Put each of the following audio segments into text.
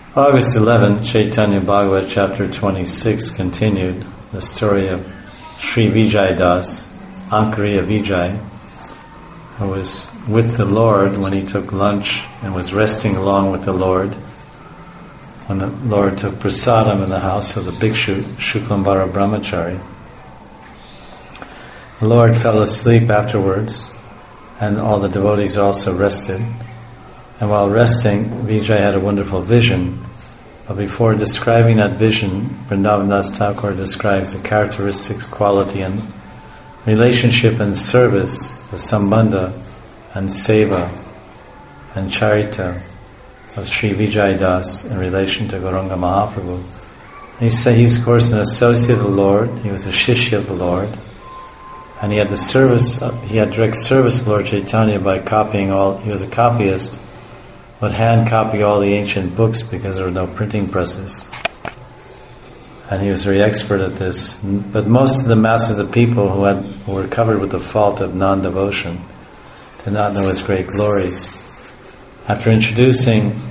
August 11th, Chaitanya Bhagavat chapter 26 continued the story of Sri Vijay Das, Ankariya Vijay, who was with the Lord when he took lunch and was resting along with the Lord when the Lord took prasadam in the house of the Bhikshu, Shuklambara Brahmachari. The Lord fell asleep afterwards, and all the devotees also rested. And while resting, Vijay had a wonderful vision. But before describing that vision, Vrindavan Das Thakur describes the characteristics, quality, and relationship and service, the sambandha and seva and charita of Sri Vijay Das in relation to Gauranga Mahaprabhu. And he said he's of course an associate of the Lord, he was a shishya of the Lord, and he had direct service of Lord Chaitanya by copying he was a copyist, would hand copy all the ancient books because there were no printing presses. And he was very expert at this. But most of the masses of people who were covered with the fault of non-devotion did not know his great glories. After introducing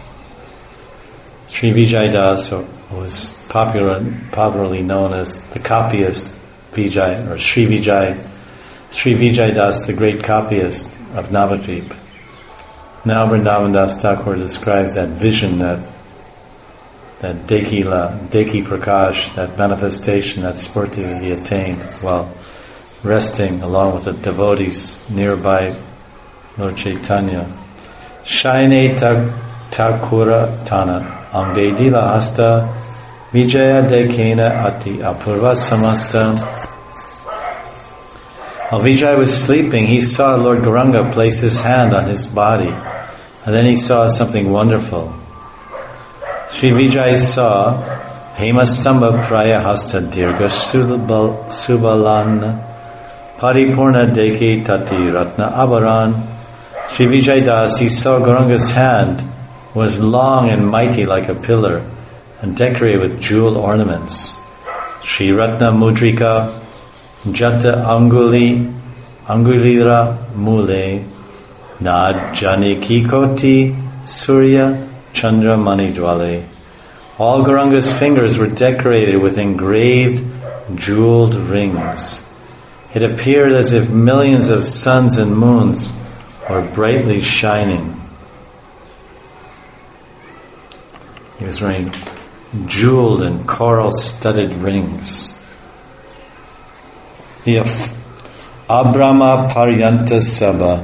Sri Vijay Das, who was popularly known as the copyist Vijay, or Sri Vijay Das, the great copyist of Navadvip. Now Vrindavan Das Thakur describes that vision, that Deki Prakash, that manifestation, that spurti that he attained while resting along with the devotees nearby Lord Chaitanya. Shaine Thakura Tana Angdedila Hasta Vijaya Dekena Ati Apurva Samasta. While Vijay was sleeping, he saw Lord Gauranga place his hand on his body, and then he saw something wonderful. Sri Vijay saw Hemastamba Praya Hasta Dirga Subalan Paripurna Deke Tati Ratna Abaran. Sri Vijay Das, he saw Gauranga's hand was long and mighty like a pillar and decorated with jeweled ornaments. Sri Ratna Mudrika Jata Angulira Mule Nad Janiki Koti Surya Chandra Mani Dwale. All Gauranga's fingers were decorated with engraved jeweled rings. It appeared as if millions of suns and moons were brightly shining. He was wearing jeweled and coral-studded rings. The Abrahma Paryanta Sabha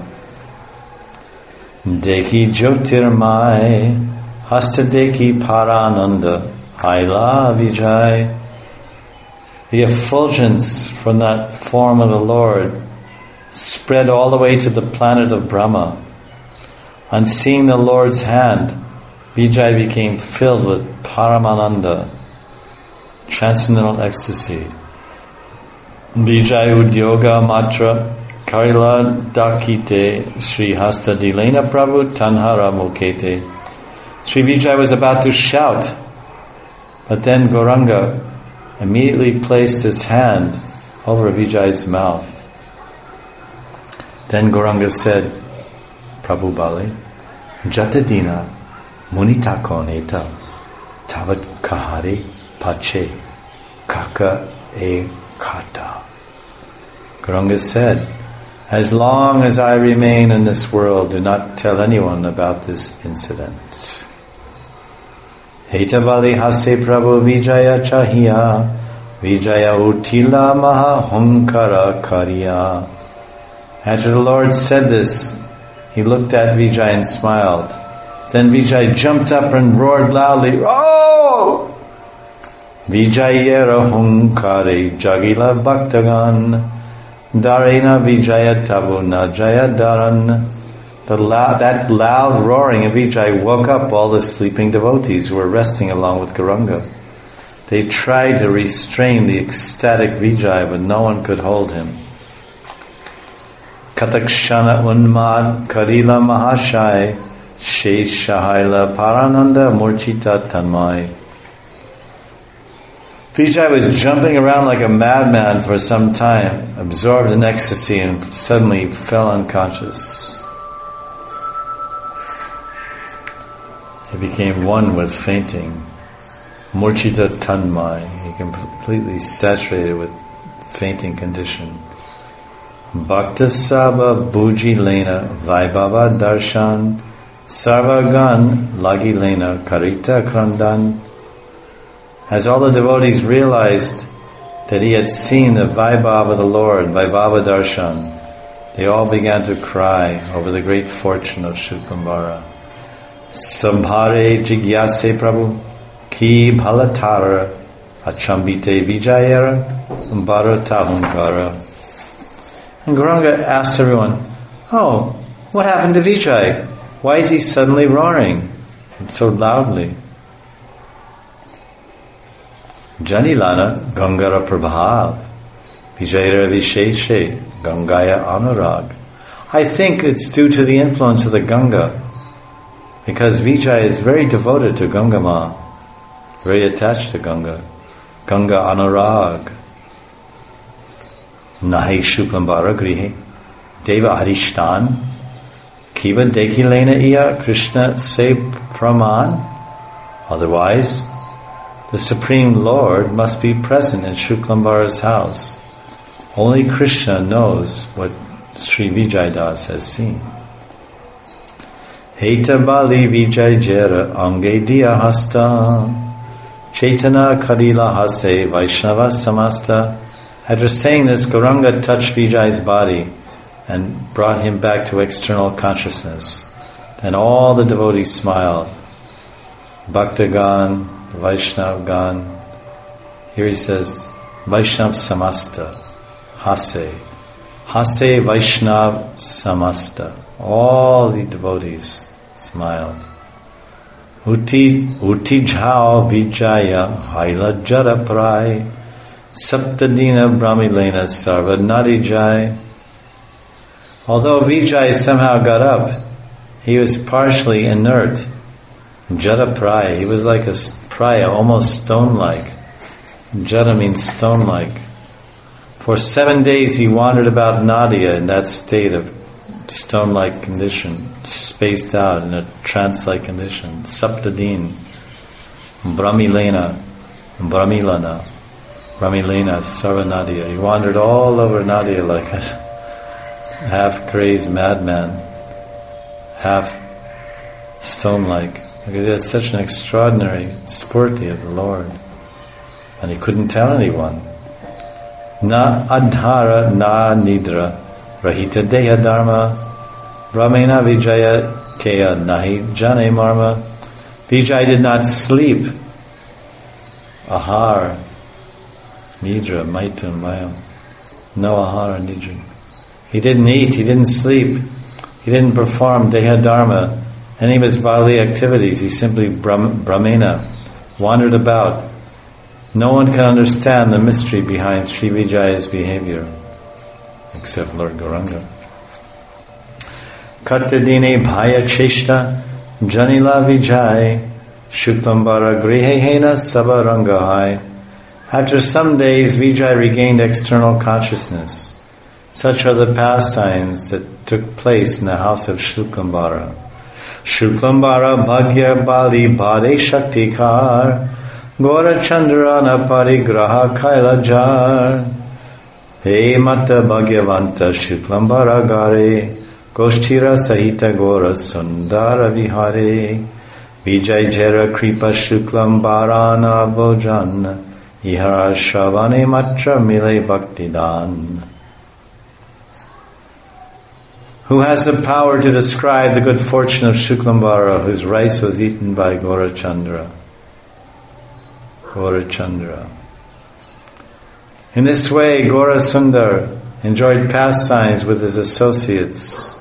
Deki Jyotirmai Hasta Deki Parananda Haila Vijay. The effulgence from that form of the Lord spread all the way to the planet of Brahma. On seeing the Lord's hand, Vijay became filled with Paramananda, transcendental ecstasy. Vijay Udyoga Matra Karila Dakite Sri Hasta Dilena Prabhu Tanhara Mukete. Sri Vijay was about to shout, but then Gauranga immediately placed his hand over Vijay's mouth. Then Gauranga said, Prabhu Bali, Jatadina Munita Koneta Tavat Kahari Pache Kaka E Kata. Gauranga said, as long as I remain in this world, do not tell anyone about this incident. Hetavali Hase Prabhu Vijaya Chahiya Vijaya Utila Maha Hunkara Kariya. After the Lord said this, he looked at Vijay and smiled. Then Vijay jumped up and roared loudly, Oh! Vijayera Hunkare Jagila Bhaktagan Darena Vijaya Tabuna Jaya Daran. That loud roaring of Vijay woke up all the sleeping devotees who were resting along with Gauranga. They tried to restrain the ecstatic Vijay, but no one could hold him. Katakshana Unmad Karila Mahashai Shesh Shahaila Parananda Murchita Tanmai. Vijay was jumping around like a madman for some time, absorbed in ecstasy, and suddenly fell unconscious. He became one with fainting. Murchita tanmai. He completely saturated with fainting condition. Bhakta Saba Bhuji Lena Vaibhava Darshan Sarvagan Lagi Lena Karita Krandan. As all the devotees realized that he had seen the Vaibhava of the Lord, Vaibhava Darshan, they all began to cry over the great fortune of Shuklambara. Sambhare Jigyase Prabhu Ki Bhalatara Achambite Vijayara Bharatahunkara. And Gauranga asked everyone, "Oh, what happened to Vijay? Why is he suddenly roaring so loudly?" Janilana Gangara Prabhav Vijayara Visheshe Gangaya Anurag. I think it's due to the influence of the Ganga, because Vijay is very devoted to Ganga Ma, very attached to Ganga. Ganga Anurag. Nahi Shuklambara Grihe Deva Harishtan Kiva Dekilena Iya Krishna Se Praman. Otherwise, the Supreme Lord must be present in Shuklambara's house. Only Krishna knows what Sri Vijay Das has seen. Heta Bali Vijay Jera Ange Diya Hasta Chaitana Kadila Hase Vaishnava Samasta. After saying this, Gauranga touched Vijay's body and brought him back to external consciousness. And all the devotees smiled. Bhaktagan, Vaishnavgan. Here he says, Vaishnav Samasta, Hase. Hase Vaishnav Samasta. All the devotees smiled. Uti Jhao Vijaya Haila Jara Prai Saptadina Brahmilena Sarva Nadijai. Although Vijay somehow got up, he was partially inert. Jada Praya, he was like a praya, almost stone-like. Jada means stone-like. For 7 days he wandered about Nadia in that state of stone-like condition, spaced out in a trance-like condition. Saptadin, Brahmilena, Brahmilana, Sarva Nadia. He wandered all over Nadia like a half-crazed madman, half stone-like. Because he had such an extraordinary spurti of the Lord. And he couldn't tell anyone. Na adhara na nidra rahita deha dharma Brahmena Vijaya kea nahi jane marma. Vijay did not sleep. Ahar, nidra, maitun, mayam. No ahara, nidra. He didn't eat, he didn't sleep, he didn't perform deha dharma, any of his bodily activities. He simply Brahmena, wandered about. No one can understand the mystery behind Sri Vijaya's behavior, except Lord Gauranga. Katadine bhaya cheshta janila vijay shuklambara grihehena sabarangahai. After some days, Vijay regained external consciousness. Such are the pastimes that took place in the house of Shuklambara. Shuklambara bhagya bali bhade shaktikar Gora Chandrana Parigraha Kailajar He Mata Bhagyavanta Shuklambara Gare Goshtira Sahita Gora Sundara Vihare Vijay Jera Kripa Shuklambarana Bojan Ihara Shavane Matra Mile Bhaktidan. Who has the power to describe the good fortune of Shuklambara, whose rice was eaten by Gaurachandra? Gaurachandra. In this way, Gaura Sundar enjoyed pastimes with his associates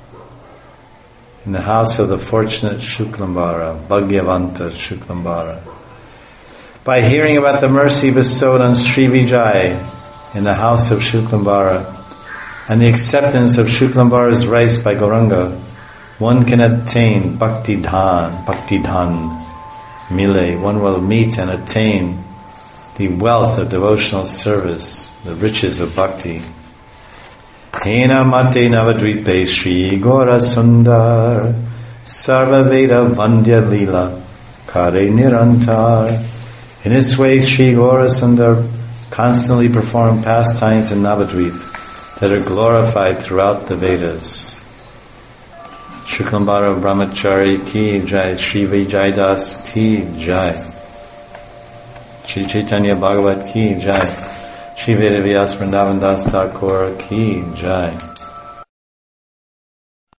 in the house of the fortunate Shuklambara, Bhagyavanta Shuklambara. By hearing about the mercy bestowed on Sri Vijay in the house of Shuklambara and the acceptance of Shuklambara's rice by Gauranga, one can attain Bhakti Dhan, Mile. One will meet and attain the wealth of devotional service, the riches of bhakti. Hena mate navadvipe Shri Gaura Sundar Sarva Veda Vandya Lila Kare Nirantar. In this way, Sri Gaurasundar constantly performed pastimes in Navadvip that are glorified throughout the Vedas. Shuklambara Brahmachari ki jai, Sri Vijaydas ki jai, Sri Chaitanya Bhagavat ki jai, Sri Vedavyas Vrindavan Das Thakur ki jai.